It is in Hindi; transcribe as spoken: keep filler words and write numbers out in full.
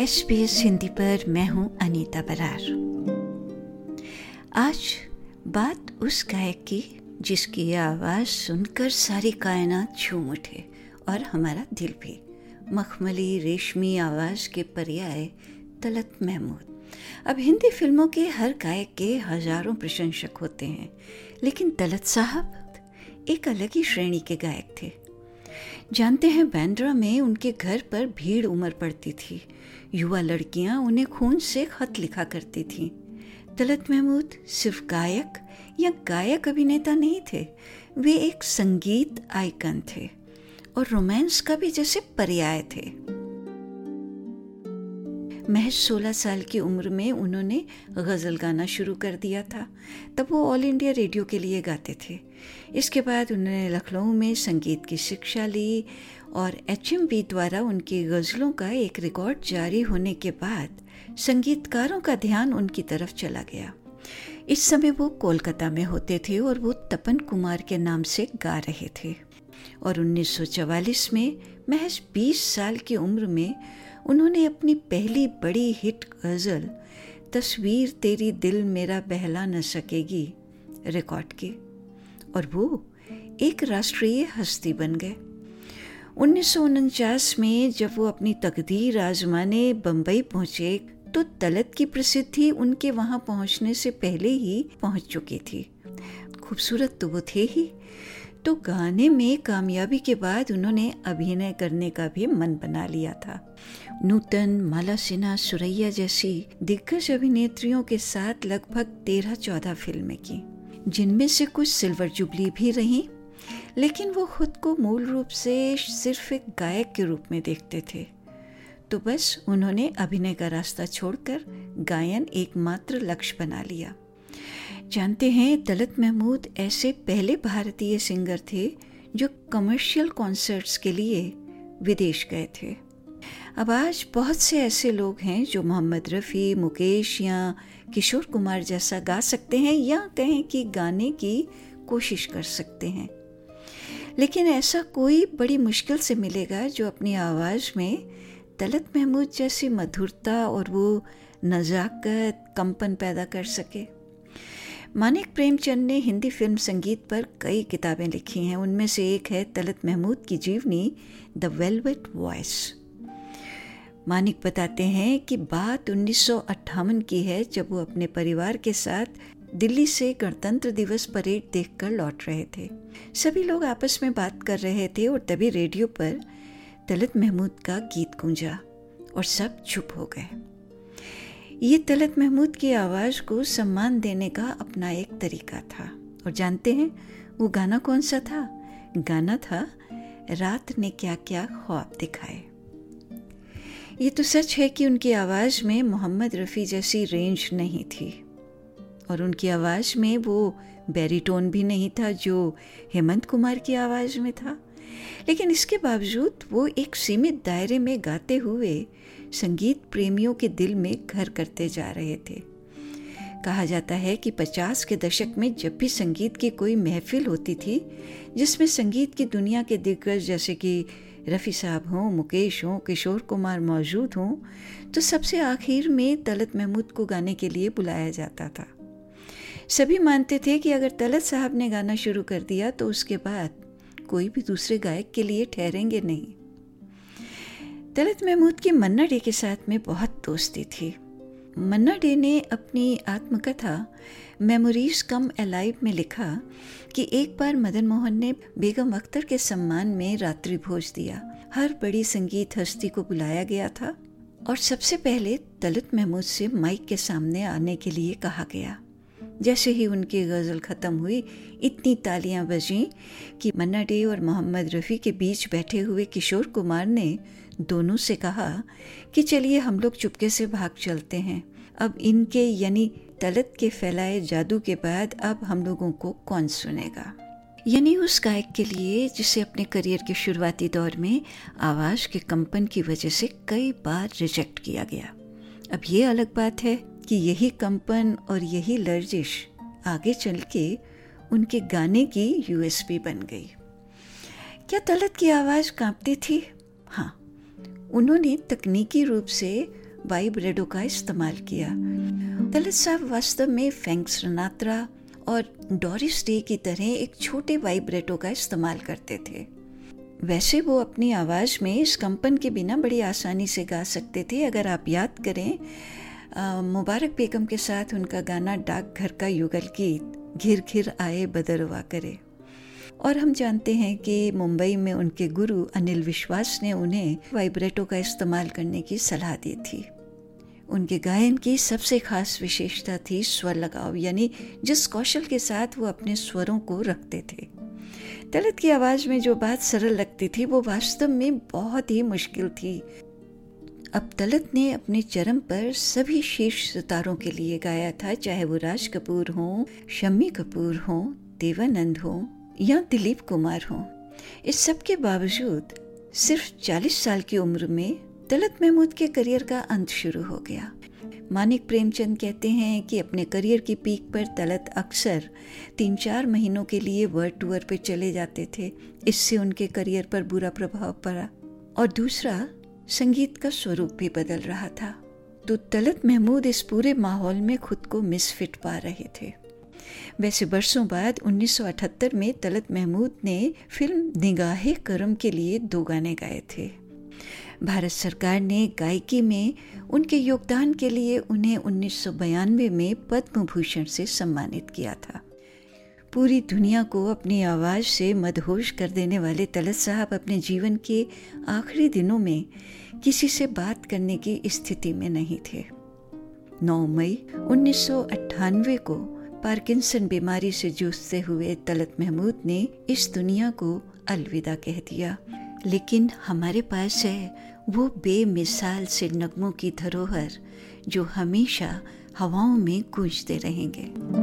एस बी एस हिंदी पर मैं हूं अनीता बरार। आज बात उस गायक की जिसकी आवाज़ सुनकर सारी कायनात झूम उठे और हमारा दिल भी। मखमली रेशमी आवाज़ के पर्याय तलत महमूद। अब हिंदी फिल्मों के हर गायक के हजारों प्रशंसक होते हैं, लेकिन तलत साहब एक अलग ही श्रेणी के गायक थे। जानते हैं, बांद्रा में उनके घर पर भीड़ उमड़ पड़ती थी। युवा लड़कियां उन्हें खून से खत लिखा करती थीं। तलत महमूद सिर्फ गायक या गायक अभिनेता नहीं थे, वे एक संगीत आइकन थे और रोमांस का भी जैसे पर्याय थे। महज सोलह साल की उम्र में उन्होंने गज़ल गाना शुरू कर दिया था। तब वो ऑल इंडिया रेडियो के लिए गाते थे। इसके बाद उन्होंने लखनऊ में संगीत की शिक्षा ली और एच एम वी द्वारा उनकी गज़लों का एक रिकॉर्ड जारी होने के बाद संगीतकारों का ध्यान उनकी तरफ चला गया। इस समय वो कोलकाता में होते थे और वो तपन कुमार के नाम से गा रहे थे। और उन्नीस सौ चवालीस में महज बीस साल की उम्र में उन्होंने अपनी पहली बड़ी हिट गज़ल तस्वीर तेरी दिल मेरा बहला न सकेगी रिकॉर्ड की और वो एक राष्ट्रीय हस्ती बन गए। उन्नीस सौ उनचास में जब वो अपनी तकदीर आजमाने बम्बई पहुंचे तो तलत की प्रसिद्धि उनके वहां पहुंचने से पहले ही पहुंच चुकी थी। खूबसूरत तो वो थे ही, तो गाने में कामयाबी के बाद उन्होंने अभिनय करने का भी मन बना लिया था। नूतन, माला सिन्हा, सुरैया जैसी दिग्गज अभिनेत्रियों के साथ लगभग तेरह चौदह फिल्में की, जिनमें से कुछ सिल्वर जुबली भी रहीं, लेकिन वो खुद को मूल रूप से सिर्फ एक गायक के रूप में देखते थे। तो बस उन्होंने अभिनय का रास्ता छोड़कर गायन एकमात्र लक्ष्य बना लिया। जानते हैं, तलत महमूद ऐसे पहले भारतीय सिंगर थे जो कमर्शियल कॉन्सर्ट्स के लिए विदेश गए थे। अब आज बहुत से ऐसे लोग हैं जो मोहम्मद रफ़ी, मुकेश या किशोर कुमार जैसा गा सकते हैं या कहें कि गाने की कोशिश कर सकते हैं, लेकिन ऐसा कोई बड़ी मुश्किल से मिलेगा जो अपनी आवाज़ में तलत महमूद जैसी मधुरता और वो नज़ाकत, कंपन पैदा कर सके। मानिक प्रेमचंद ने हिंदी फिल्म संगीत पर कई किताबें लिखी हैं। उनमें से एक है तलत महमूद की जीवनी द वेलवेट वॉइस। मानिक बताते हैं कि बात उन्नीस सौ अट्ठावन की है, जब वो अपने परिवार के साथ दिल्ली से गणतंत्र दिवस परेड देखकर लौट रहे थे। सभी लोग आपस में बात कर रहे थे और तभी रेडियो पर तलत महमूद का गीत गूंजा और सब चुप हो गए। ये तलत महमूद की आवाज़ को सम्मान देने का अपना एक तरीका था। और जानते हैं वो गाना कौन सा था? गाना था रात ने क्या क्या ख्वाब दिखाए। ये तो सच है कि उनकी आवाज़ में मोहम्मद रफ़ी जैसी रेंज नहीं थी और उनकी आवाज़ में वो बैरीटोन भी नहीं था जो हेमंत कुमार की आवाज़ में था, लेकिन इसके बावजूद वो एक सीमित दायरे में गाते हुए संगीत प्रेमियों के दिल में घर करते जा रहे थे। कहा जाता है कि पचास के दशक में जब भी संगीत की कोई महफिल होती थी जिसमें संगीत की दुनिया के दिग्गज जैसे कि रफ़ी साहब हों, मुकेश हों, किशोर कुमार मौजूद हों, तो सबसे आखिर में तलत महमूद को गाने के लिए बुलाया जाता था। सभी मानते थे कि अगर तलत साहब ने गाना शुरू कर दिया तो उसके बाद कोई भी दूसरे गायक के लिए ठहरेंगे नहीं। तलत महमूद की मन्ना डे के साथ में बहुत दोस्ती थी। मन्ना डे ने अपनी आत्मकथा मेमोरीज कम अलाइव में लिखा कि एक बार मदन मोहन ने बेगम अख्तर के सम्मान में रात्रि भोज दिया। हर बड़ी संगीत हस्ती को बुलाया गया था और सबसे पहले तलत महमूद से माइक के सामने आने के लिए कहा गया। जैसे ही उनकी गज़ल ख़त्म हुई, इतनी तालियां बजीं कि मन्ना डे और मोहम्मद रफ़ी के बीच बैठे हुए किशोर कुमार ने दोनों से कहा कि चलिए हम लोग चुपके से भाग चलते हैं। अब इनके यानी तलत के फैलाए जादू के बाद अब हम लोगों को कौन सुनेगा। यानी उस गायक के लिए जिसे अपने करियर के शुरुआती दौर में आवाज़ के कंपन की वजह से कई बार रिजेक्ट किया गया। अब ये अलग बात है कि यही कंपन और यही लर्जिश आगे चल के उनके गाने की यू एस पी बन गई। क्या तलत की आवाज़ कांपती थी? हाँ, उन्होंने तकनीकी रूप से वाइब्रेटो का इस्तेमाल किया। तलत साहब वास्तव में फ्रैंक सिनात्रा और डोरिस डे की तरह एक छोटे वाइब्रेटो का इस्तेमाल करते थे। वैसे वो अपनी आवाज़ में इस कंपन के बिना बड़ी आसानी से गा सकते थे। अगर आप याद करें, आ, मुबारक बेगम के साथ उनका गाना डाकघर का युगल गीत घिर घिर आए बदरवा करे। और हम जानते हैं कि मुंबई में उनके गुरु अनिल विश्वास ने उन्हें वाइब्रेटो का इस्तेमाल करने की सलाह दी थी। उनके गायन की सबसे खास विशेषता थी स्वर लगाव, यानी जिस कौशल के साथ वो अपने स्वरों को रखते थे। तलत की आवाज़ में जो बात सरल लगती थी वो वास्तव में बहुत ही मुश्किल थी। अब तलत ने अपने चरम पर सभी शीर्ष सितारों के लिए गाया था, चाहे वो राज कपूर हों, शम्मी कपूर हों, देवानंद हों या दिलीप कुमार हों। इस सब के बावजूद सिर्फ चालीस साल की उम्र में तलत महमूद के करियर का अंत शुरू हो गया। मानिक प्रेमचंद कहते हैं कि अपने करियर की पीक पर तलत अक्सर तीन चार महीनों के लिए वर्ल्ड टूर पर चले जाते थे। इससे उनके करियर पर बुरा प्रभाव पड़ा। और दूसरा, संगीत का स्वरूप भी बदल रहा था, तो तलत महमूद इस पूरे माहौल में खुद को मिसफिट पा रहे थे। वैसे बरसों बाद उन्नीस सौ अठहत्तर में तलत महमूद ने फिल्म निगाहे करम के लिए दो गाने गाए थे। भारत सरकार ने गायकी में उनके योगदान के लिए उन्हें उन्नीस सौ बयानवे में पद्म भूषण से सम्मानित किया था। पूरी दुनिया को अपनी आवाज़ से मदहोश कर देने वाले तलत साहब अपने जीवन के आखिरी दिनों में किसी से बात करने की स्थिति में नहीं थे। नौ मई उन्नीस सौ अट्ठानवे को पार्किंसन बीमारी से जूझते हुए तलत महमूद ने इस दुनिया को अलविदा कह दिया। लेकिन हमारे पास है वो बेमिसाल से नगमों की धरोहर जो हमेशा हवाओं में गूंजते रहेंगे।